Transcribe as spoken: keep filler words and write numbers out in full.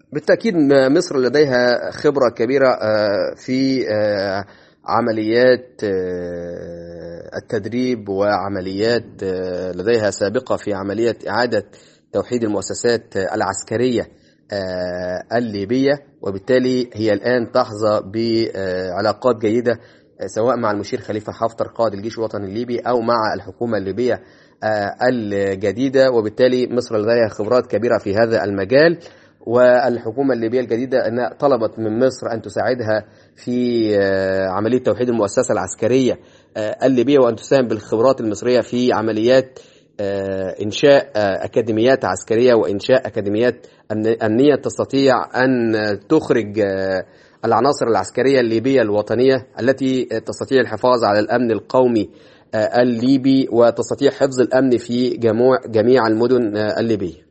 بالتأكيد مصر لديها خبرة كبيرة في عمليات التدريب وعمليات لديها سابقة في عملية إعادة توحيد المؤسسات العسكرية الليبية، وبالتالي هي الآن تحظى بعلاقات جيدة سواء مع المشير خليفة حفتر قائد الجيش الوطني الليبي أو مع الحكومة الليبية الجديدة، وبالتالي مصر لديها خبرات كبيرة في هذا المجال. والحكومة الليبية الجديدة أنها طلبت من مصر أن تساعدها في عملية توحيد المؤسسة العسكرية الليبية، وأن تساهم بالخبرات المصرية في عمليات إنشاء أكاديميات عسكرية وإنشاء أكاديميات أمنية تستطيع أن تخرج العناصر العسكرية الليبية الوطنية التي تستطيع الحفاظ على الأمن القومي الليبي وتستطيع حفظ الأمن في جميع المدن الليبية.